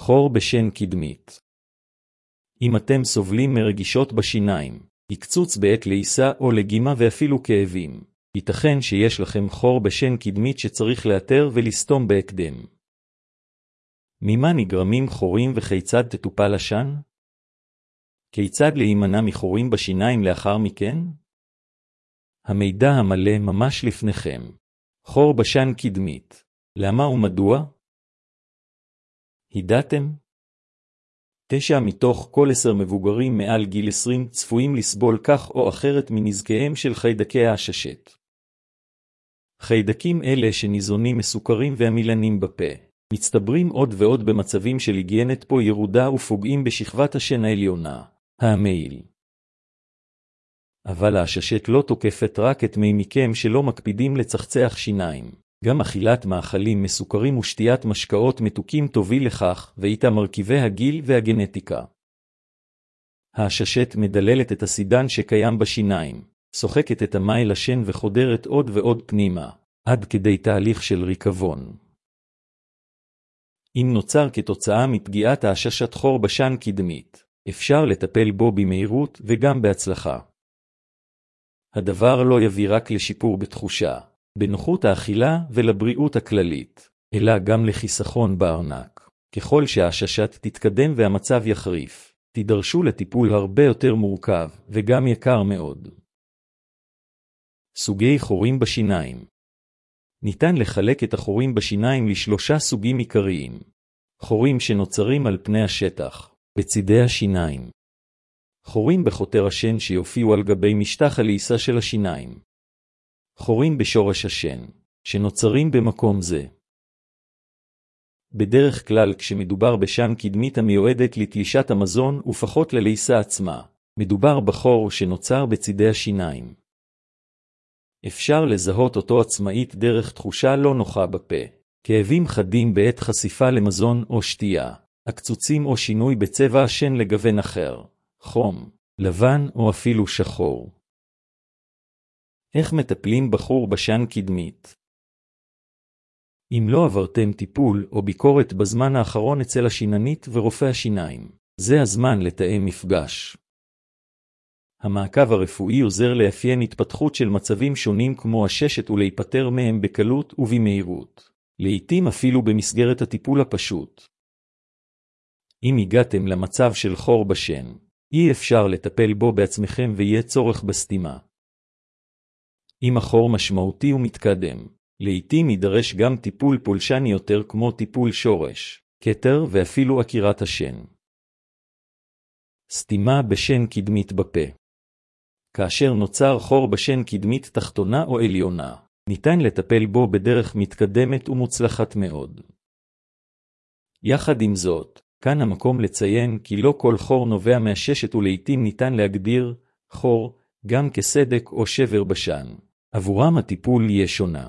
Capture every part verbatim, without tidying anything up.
חור בשן קדמית. אם אתם סובלים מרגישות בשיניים, הקצוץ בעת לעיסה או לגימה ואפילו כאבים, ייתכן שיש לכם חור בשן קדמית שצריך לאתר ולסתום בהקדם. ממה נגרמים חורים וכיצד תטופל השן? כיצד להימנע מחורים בשיניים לאחר מכן? המידע המלא ממש לפניכם. חור בשן קדמית. למה ומדוע? ידעתם? תשע מתוך כל עשר מבוגרים מעל גיל עשרים צפויים לסבול כך או אחרת מנזקיהם של חיידקי העששת. חיידקים אלה שניזונים מסוכרים והמילנים בפה, מצטברים עוד ועוד במצבים של היגיינת פה ירודה ופוגעים בשכבת השן העליונה, המעיל. אבל העששת לא תוקפת רק את מי מכם שלא מקפידים לצחצח שיניים. גם אכילת מאכלים מסוכרים ושתיית משקאות מתוקים תוביל לכך, ואיתה מרכיבי הגיל והגנטיקה. העששת מדללת את הסידן שקיים בשיניים, שוחקת את המעיל השן וחודרת עוד ועוד פנימה, עד כדי תהליך של ריקבון. אם נוצר כתוצאה מפגיעת העששת חור בשן קדמית, אפשר לטפל בו במהירות וגם בהצלחה. הדבר לא יביא רק לשיפור בתחושה, בנוחות האכילה ולבריאות הכללית, אלא גם לחיסכון בארנק. ככל שהעששת תתקדם והמצב יחריף, תידרשו לטיפול הרבה יותר מורכב וגם יקר מאוד. סוגי חורים בשיניים. ניתן לחלק את החורים בשיניים לשלושה סוגים עיקריים. חורים שנוצרים על פני השטח, בצידי השיניים. חורים בחותר השן שיופיעו על גבי משטח הלעיסה של השיניים. חורים בשורש השן, שנוצרים במקום זה. בדרך כלל כשמדובר בשן קדמית המיועדת לתלישת המזון ופחות ללעיסה עצמה, מדובר בחור שנוצר בצידי השיניים. אפשר לזהות אותו עצמאית דרך תחושה לא נוחה בפה, כאבים חדים בעת חשיפה למזון או שתייה, הקצוצים או שינוי בצבע השן לגוון אחר, חום, לבן או אפילו שחור. איך מטפלים בחור בשן קדמית? אם לא עברתם טיפול או ביקורת בזמן האחרון אצל השיננית ורופא השיניים, זה הזמן לתאם מפגש. המעקב הרפואי עוזר לאפיין התפתחות של מצבים שונים כמו הששת ולהיפטר מהם בקלות ובמהירות, לעתים אפילו במסגרת הטיפול הפשוט. אם הגעתם למצב של חור בשן, אי אפשר לטפל בו בעצמכם ויהיה צורך בסתימה. אם החור משמעותי ומתקדם, לעתים יידרש גם טיפול פולשני יותר כמו טיפול שורש, כתר ואפילו עקירת השן. סתימה בשן קדמית בפה. כאשר נוצר חור בשן קדמית תחתונה או עליונה, ניתן לטפל בו בדרך מתקדמת ומוצלחת מאוד. יחד עם זאת, כאן המקום לציין כי לא כל חור נובע מהששת ולעתים ניתן להגדיר חור גם כסדק או שבר בשן. עבורם הטיפול יהיה שונה.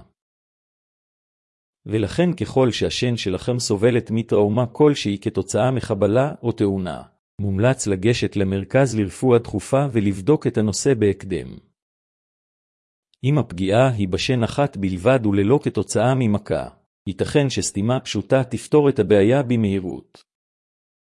ולכן ככל שהשן שלכם סובלת מטראומה כלשהי כתוצאה מחבלה או תאונה, מומלץ לגשת למרכז לרפואה דחופה ולבדוק את הנושא בהקדם. אם הפגיעה היא בשן אחת בלבד וללא כתוצאה ממכה, ייתכן שסתימה פשוטה תפתור את הבעיה במהירות.